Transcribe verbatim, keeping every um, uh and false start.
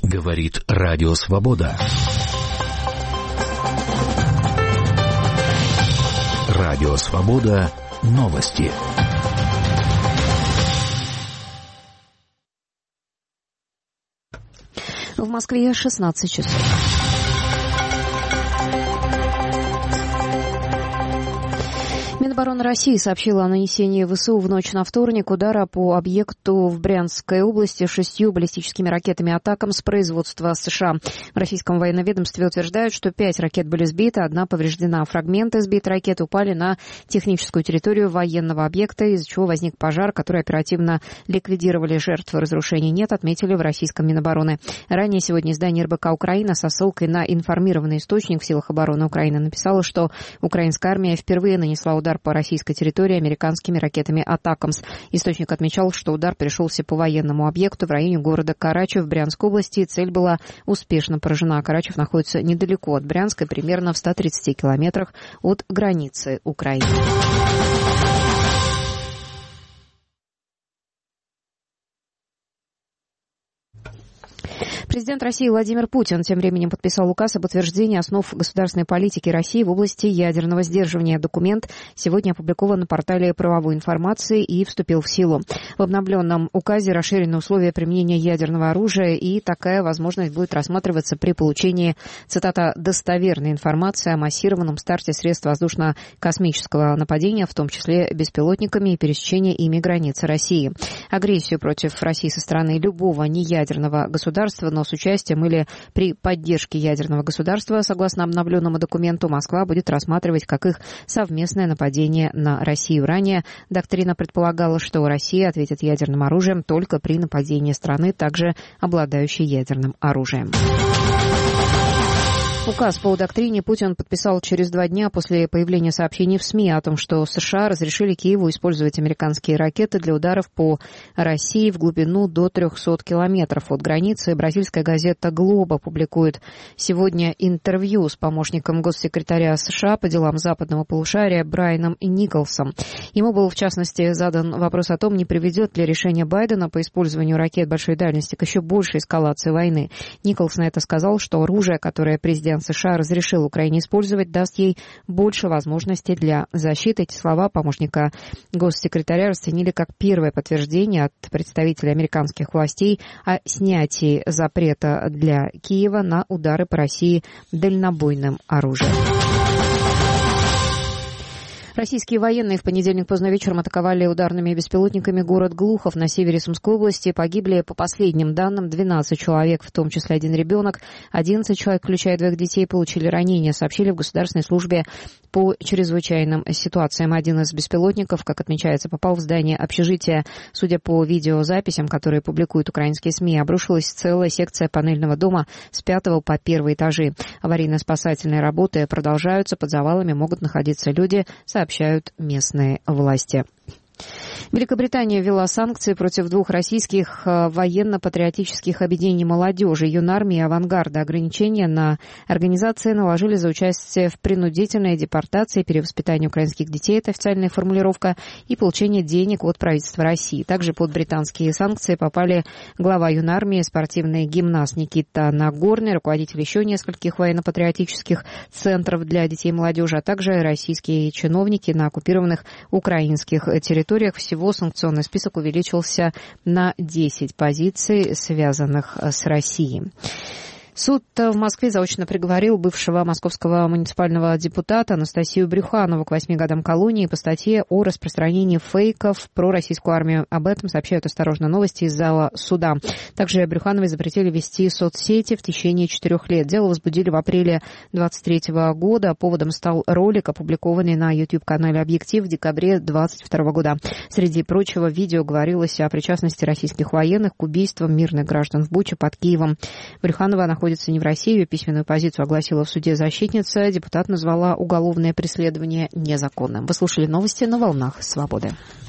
Говорит Радио Свобода. Радио Свобода. Новости. В Москве шестнадцать часов. Минобороны России сообщила о нанесении ВСУ в ночь на вторник удара по объекту в Брянской области шестью баллистическими ракетами атакам с производства США. В российском военном ведомстве утверждают, что пять ракет были сбиты, одна повреждена. Фрагменты сбитой ракеты упали на техническую территорию военного объекта, из-за чего возник пожар, который оперативно ликвидировали. Жертв разрушений нет, отметили в российском Минобороны. Ранее сегодня издание эр бэ ка «Украина» со ссылкой на информированный источник в силах обороны Украины написало, что украинская армия впервые нанесла удар удар по российской территории американскими ракетами «Атакамс». Источник отмечал, что удар пришелся по военному объекту в районе города Карачев в Брянской области, и цель была успешно поражена. Карачев находится недалеко от Брянска, примерно в ста тридцати километрах от границы Украины. Президент России Владимир Путин тем временем подписал указ об утверждении основ государственной политики России в области ядерного сдерживания. Документ сегодня опубликован на портале правовой информации и вступил в силу. В обновленном указе расширены условия применения ядерного оружия, и такая возможность будет рассматриваться при получении, цитата, «достоверной информации о массированном старте средств воздушно-космического нападения, в том числе беспилотниками, и пересечения ими границы России». Агрессию против России со стороны любого неядерного государства, но с участием или при поддержке ядерного государства, согласно обновленному документу, Москва будет рассматривать как их совместное нападение на Россию. Ранее доктрина предполагала, что Россия ответит ядерным оружием только при нападении страны, также обладающей ядерным оружием. Указ по доктрине Путин подписал через два дня после появления сообщений в СМИ о том, что США разрешили Киеву использовать американские ракеты для ударов по России в глубину до трехсот километров от границы. Бразильская газета «Глобо» публикует сегодня интервью с помощником госсекретаря США по делам западного полушария Брайаном Николсом. Ему был, в частности, задан вопрос о том, не приведет ли решение Байдена по использованию ракет большой дальности к еще большей эскалации войны. Николс на это сказал, что оружие, которое президент США разрешил Украине использовать, даст ей больше возможностей для защиты. Эти слова помощника госсекретаря расценили как первое подтверждение от представителей американских властей о снятии запрета для Киева на удары по России дальнобойным оружием. Российские военные в понедельник поздно вечером атаковали ударными беспилотниками город Глухов на севере Сумской области. Погибли, по последним данным, двенадцать человек, в том числе один ребенок. одиннадцать человек, включая двоих детей, получили ранения, сообщили в Государственной службе по чрезвычайным ситуациям. Один из беспилотников, как отмечается, попал в здание общежития. Судя по видеозаписям, которые публикуют украинские СМИ, обрушилась целая секция панельного дома с пятого по первый этажи. Аварийно-спасательные работы продолжаются. Под завалами могут находиться люди, сообщают местные власти. Великобритания ввела санкции против двух российских военно-патриотических объединений молодежи, Юнармии и Авангарда. Ограничения на организации наложили за участие в принудительной депортации, перевоспитании украинских детей, это официальная формулировка, и получение денег от правительства России. Также под британские санкции попали глава Юнармии, спортивный гимнаст Никита Нагорный, руководитель еще нескольких военно-патриотических центров для детей и молодежи, а также российские чиновники на оккупированных украинских территориях. Всего санкционный список увеличился на десять позиций, связанных с Россией. Суд в Москве заочно приговорил бывшего московского муниципального депутата Анастасию Брюханову к восьми годам колонии по статье о распространении фейков про российскую армию. Об этом сообщают «Осторожно, новости» из зала суда. Также Брюхановой запретили вести соцсети в течение четырех лет. Дело возбудили в апреле двадцать третьего года. Поводом стал ролик, опубликованный на YouTube-канале «Объектив» в декабре двадцать второго года. Среди прочего, в видео говорилось о причастности российских военных к убийствам мирных граждан в Буче под Киевом. Брюханова находится не в России. Ее письменную позицию огласила в суде защитница. Депутат назвала уголовное преследование незаконным. Вы слушали новости на волнах «Свободы».